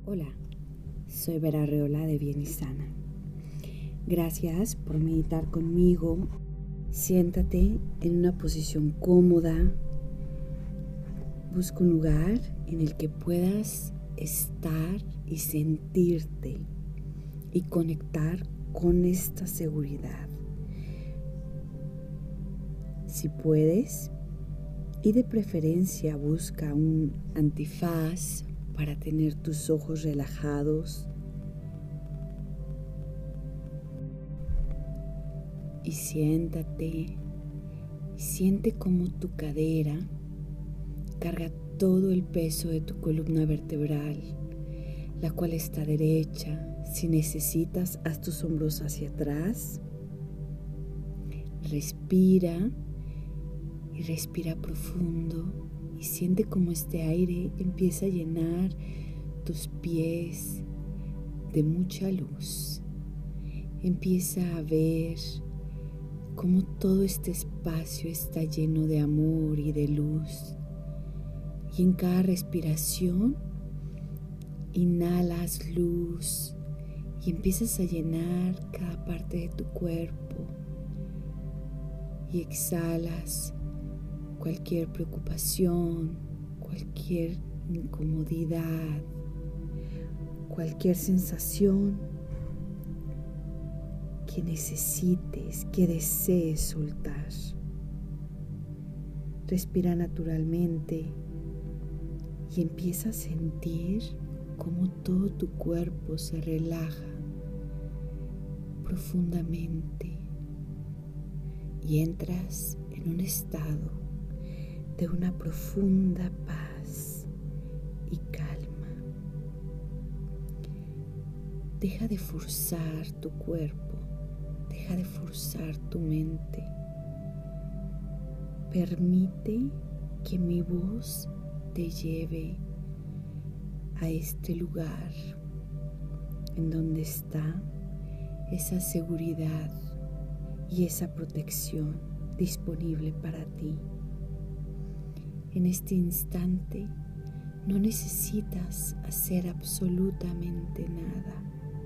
Hola, soy Vera Arreola de Bien y Sana. Gracias por meditar conmigo. Siéntate en una posición cómoda. Busca un lugar en el que puedas estar y sentirte y conectar con esta seguridad. Si puedes, y de preferencia busca un antifaz para tener tus ojos relajados y siéntate y siente cómo tu cadera carga todo el peso de tu columna vertebral, la cual está derecha. Si necesitas, haz tus hombros hacia atrás. Respira y respira profundo y siente cómo este aire empieza a llenar tus pies de mucha luz. Empieza a ver cómo todo este espacio está lleno de amor y de luz. Y en cada respiración inhalas luz y empiezas a llenar cada parte de tu cuerpo. Y exhalas cualquier preocupación, cualquier incomodidad, cualquier sensación que necesites, que desees soltar. Respira naturalmente y empieza a sentir cómo todo tu cuerpo se relaja profundamente y entras en un estado de una profunda paz y calma. Deja de forzar tu cuerpo, deja de forzar tu mente. Permite que mi voz te lleve a este lugar en donde está esa seguridad y esa protección disponible para ti. En este instante no necesitas hacer absolutamente nada.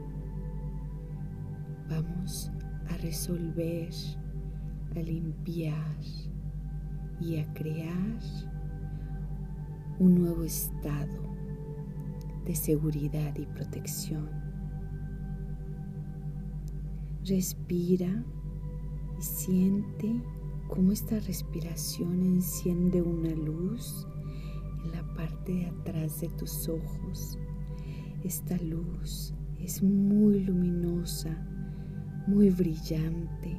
Vamos a resolver, a limpiar y a crear un nuevo estado de seguridad y protección. Respira y siente cómo esta respiración enciende una luz en la parte de atrás de tus ojos. Esta luz es muy luminosa, muy brillante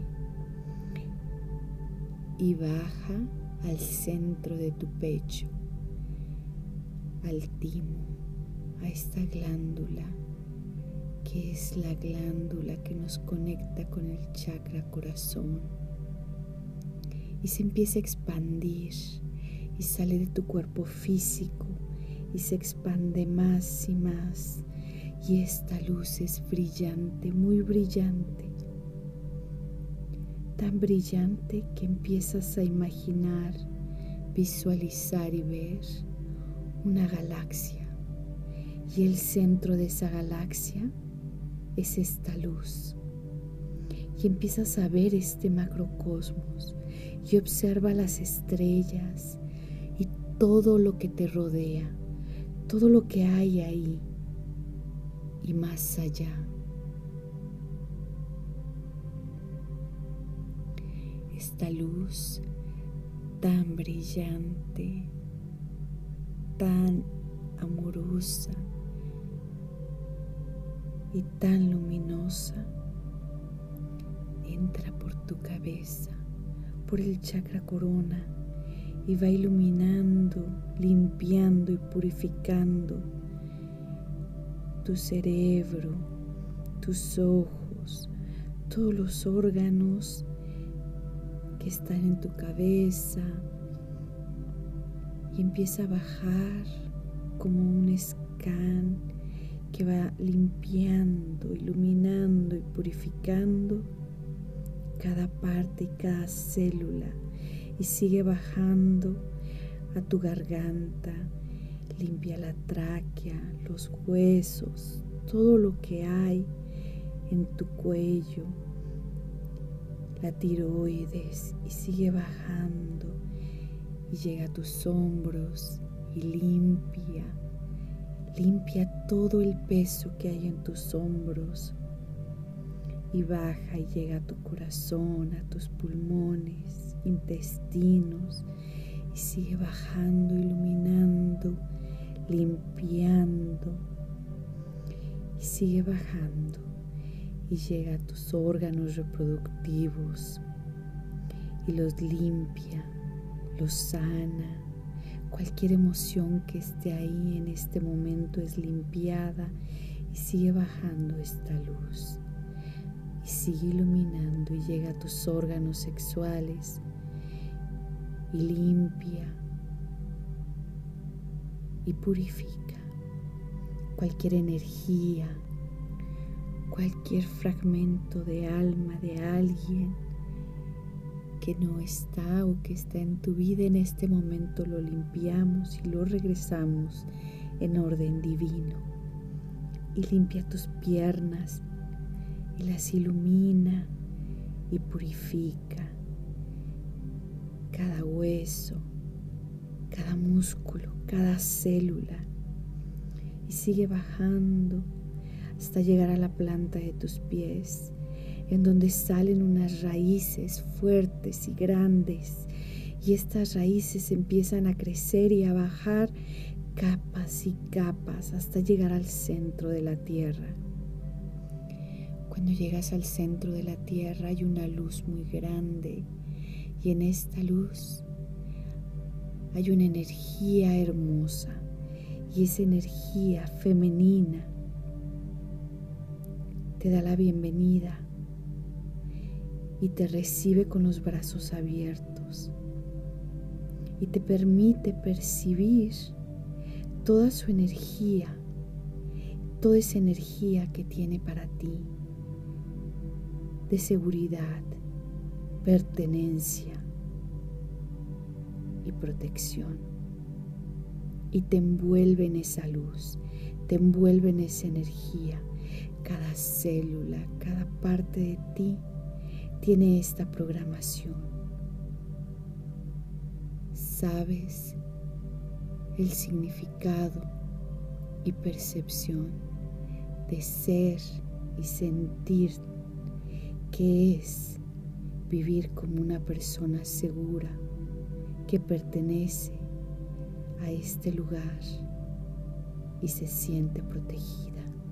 y baja al centro de tu pecho, al timo, a esta glándula que es la glándula que nos conecta con el chakra corazón, y se empieza a expandir y sale de tu cuerpo físico y se expande más y más, y esta luz es brillante, muy brillante, tan brillante que empiezas a imaginar, visualizar y ver una galaxia, y el centro de esa galaxia es esta luz. Y empiezas a ver este macrocosmos y observa las estrellas y todo lo que te rodea, todo lo que hay ahí y más allá. Esta luz tan brillante, tan amorosa y tan luminosa entra por tu cabeza, por el chakra corona, y va iluminando, limpiando y purificando tu cerebro, tus ojos, todos los órganos que están en tu cabeza, y empieza a bajar como un scan que va limpiando, iluminando y purificando cada parte y cada célula, y sigue bajando a tu garganta, Limpia la tráquea, los huesos, todo lo que hay en tu cuello, la tiroides, y sigue bajando y llega a tus hombros y limpia todo el peso que hay en tus hombros y baja y llega a tu corazón, a tus pulmones, intestinos, y sigue bajando, iluminando, limpiando, y sigue bajando y llega a tus órganos reproductivos y los limpia, los sana. Cualquier emoción que esté ahí en este momento es limpiada y sigue bajando esta luz y sigue iluminando y llega a tus órganos sexuales y limpia y purifica cualquier energía, cualquier fragmento de alma de alguien que no está o que está en tu vida en este momento. Lo limpiamos y lo regresamos en orden divino. Y limpia tus piernas y las ilumina y purifica cada hueso, cada músculo, cada célula, y sigue bajando hasta llegar a la planta de tus pies, en donde salen unas raíces fuertes y grandes, y estas raíces empiezan a crecer y a bajar capas y capas hasta llegar al centro de la tierra. Cuando llegas al centro de la tierra hay una luz muy grande, y en esta luz hay una energía hermosa, y esa energía femenina te da la bienvenida y te recibe con los brazos abiertos y te permite percibir toda su energía, toda esa energía que tiene para ti de seguridad, pertenencia y protección, y te envuelve en esa luz, te envuelve en esa energía. Cada célula, cada parte de ti tiene esta programación. Sabes el significado y percepción de ser y sentir que es vivir como una persona segura que pertenece a este lugar y se siente protegida.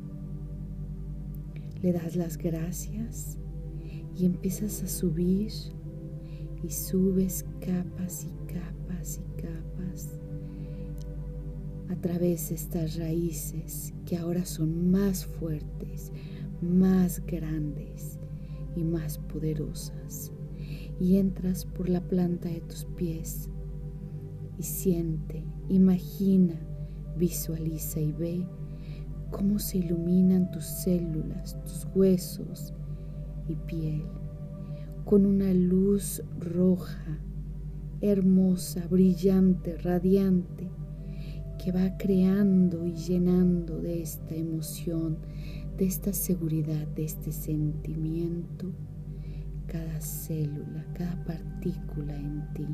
Le das las gracias y empiezas a subir y subes capas y capas y capas a través de estas raíces que ahora son más fuertes, más grandes y más poderosas, y entras por la planta de tus pies y siente, imagina, visualiza y ve cómo se iluminan tus células, tus huesos y piel con una luz roja, hermosa, brillante, radiante, que va creando y llenando de esta emoción, de esta seguridad, de este sentimiento, cada célula, cada partícula en ti.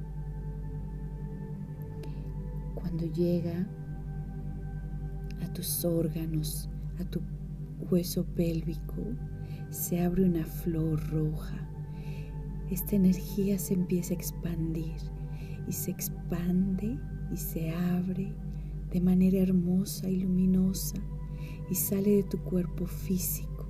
Cuando llega a tus órganos, a tu hueso pélvico, se abre una flor roja. Esta energía se empieza a expandir y se expande y se abre de manera hermosa y luminosa y sale de tu cuerpo físico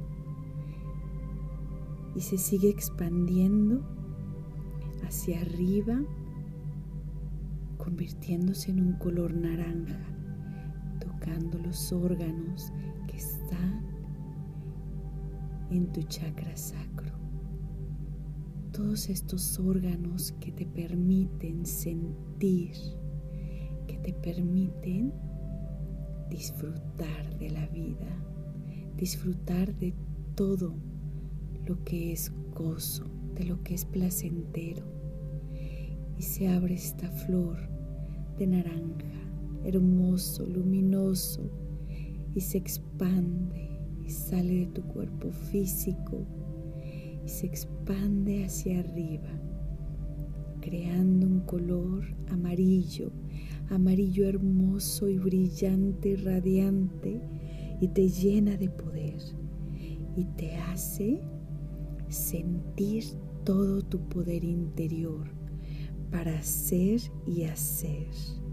y se sigue expandiendo hacia arriba, convirtiéndose en un color naranja, tocando los órganos que están en tu chakra sacro. Todos estos órganos que te permiten sentir, que te permiten disfrutar de la vida, disfrutar de todo lo que es gozo, de lo que es placentero. Y se abre esta flor de naranja hermoso, luminoso, y se expande y sale de tu cuerpo físico y se expande hacia arriba, creando un color amarillo, amarillo hermoso y brillante y radiante, y te llena de poder y te hace sentir todo tu poder interior para hacer y hacer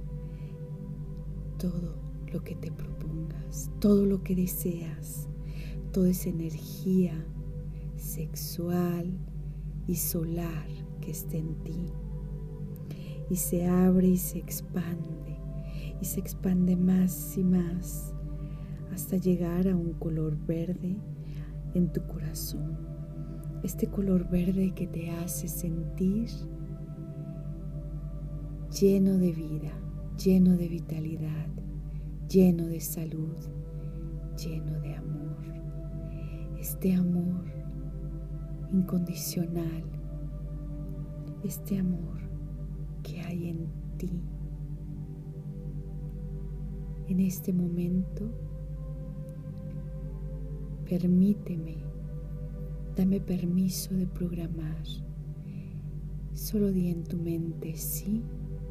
todo lo que te propongas, todo lo que deseas, toda esa energía sexual y solar que esté en ti. Y se abre y se expande más y más hasta llegar a un color verde en tu corazón. Este color verde que te hace sentir lleno de vida, lleno de vitalidad, lleno de salud, lleno de amor. Este amor incondicional, este amor que hay en ti. En este momento, permíteme, dame permiso de programar. Solo di en tu mente sí,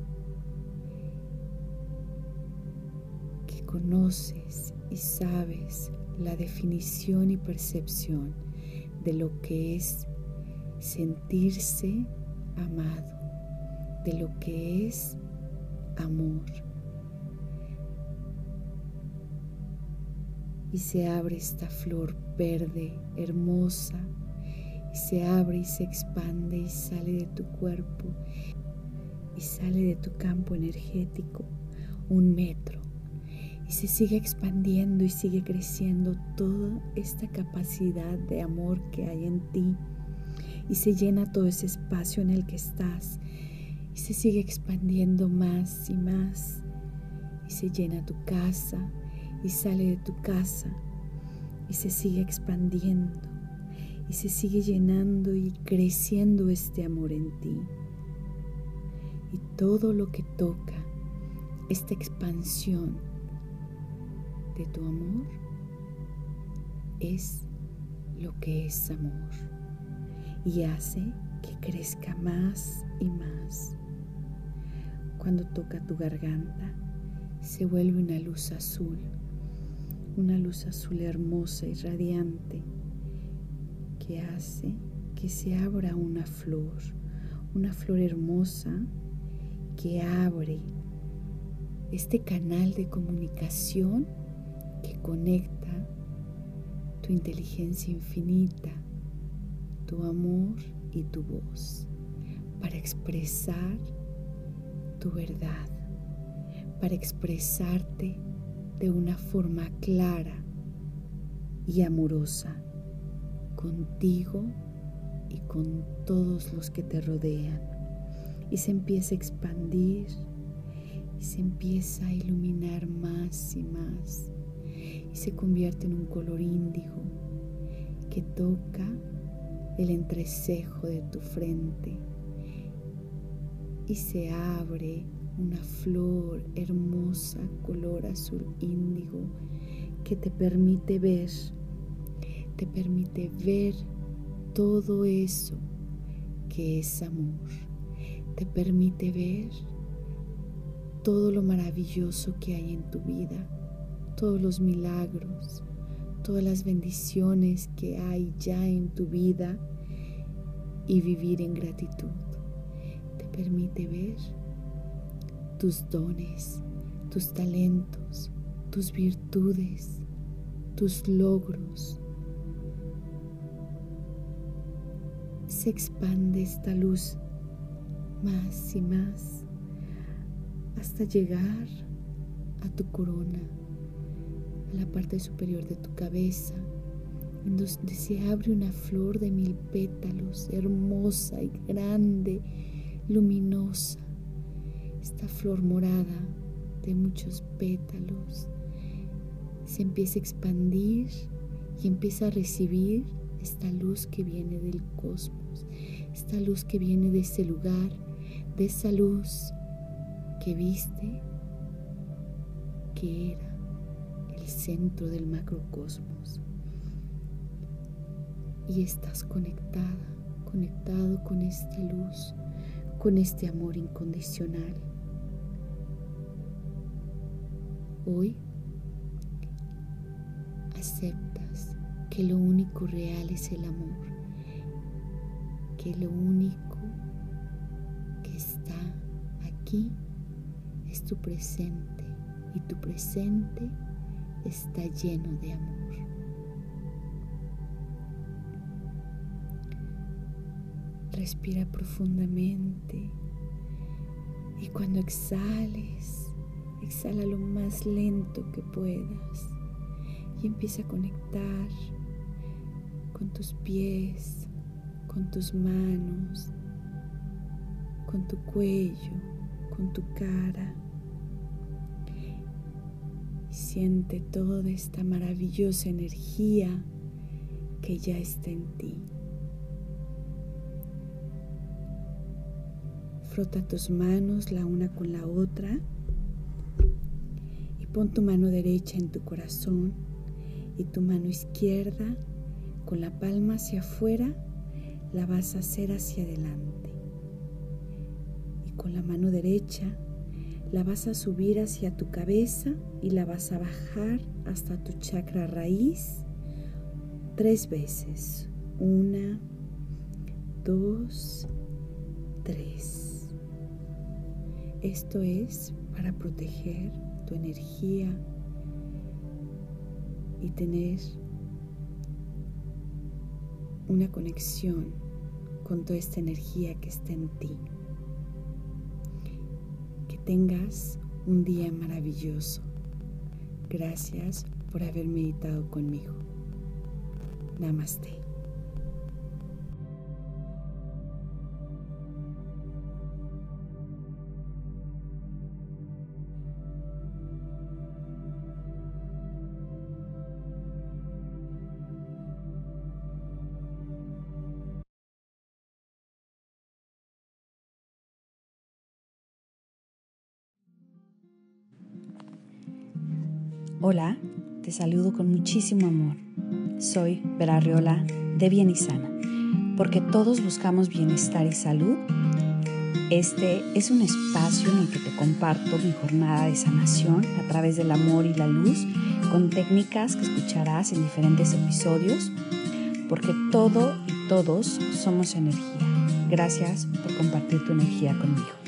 que conoces y sabes la definición y percepción de lo que es sentirse amado, de lo que es amor. Y se abre esta flor verde, hermosa, y se abre y se expande y sale de tu cuerpo y sale de tu campo energético 1 metro. Y se sigue expandiendo y sigue creciendo toda esta capacidad de amor que hay en ti. Y se llena todo ese espacio en el que estás. Y se sigue expandiendo más y más. Y se llena tu casa y sale de tu casa. Y se sigue expandiendo. Y se sigue llenando y creciendo este amor en ti. Y todo lo que toca esta expansión de tu amor es lo que es amor y hace que crezca más y más. Cuando toca tu garganta se vuelve una luz azul hermosa y radiante que hace que se abra una flor hermosa que abre este canal de comunicación que conecta tu inteligencia infinita, tu amor y tu voz para expresar tu verdad, para expresarte de una forma clara y amorosa contigo y con todos los que te rodean. Y se empieza a expandir y se empieza a iluminar más y más. Y se convierte en un color índigo que toca el entrecejo de tu frente y se abre una flor hermosa color azul índigo que te permite ver todo eso que es amor, te permite ver todo lo maravilloso que hay en tu vida, todos los milagros, todas las bendiciones que hay ya en tu vida y vivir en gratitud. Te permite ver tus dones, tus talentos, tus virtudes, tus logros. Se expande esta luz más y más hasta llegar a tu corona, a la parte superior de tu cabeza, en donde se abre una flor de 1000 pétalos, hermosa y grande, luminosa. Esta flor morada de muchos pétalos se empieza a expandir y empieza a recibir esta luz que viene del cosmos, esta luz que viene de ese lugar, de esa luz que viste que era el centro del macrocosmos. Y estás conectado con esta luz, con este amor incondicional. Hoy aceptas que lo único real es el amor, que lo único que está aquí es tu presente, y tu presente está lleno de amor. Respira profundamente y cuando exhales, exhala lo más lento que puedas y empieza a conectar con tus pies, con tus manos, con tu cuello, con tu cara. Siente toda esta maravillosa energía que ya está en ti. Frota tus manos la una con la otra y pon tu mano derecha en tu corazón y tu mano izquierda con la palma hacia afuera la vas a hacer hacia adelante. Y con la mano derecha la vas a subir hacia tu cabeza y la vas a bajar hasta tu chakra raíz 3 veces. 1, 2, 3. Esto es para proteger tu energía y tener una conexión con toda esta energía que está en ti. Que tengas un día maravilloso. Gracias por haber meditado conmigo. Namaste. Hola, te saludo con muchísimo amor. Soy Vera Arriola de Bien y Sana. Porque todos buscamos bienestar y salud, este es un espacio en el que te comparto mi jornada de sanación a través del amor y la luz, con técnicas que escucharás en diferentes episodios, porque todo y todos somos energía. Gracias por compartir tu energía conmigo.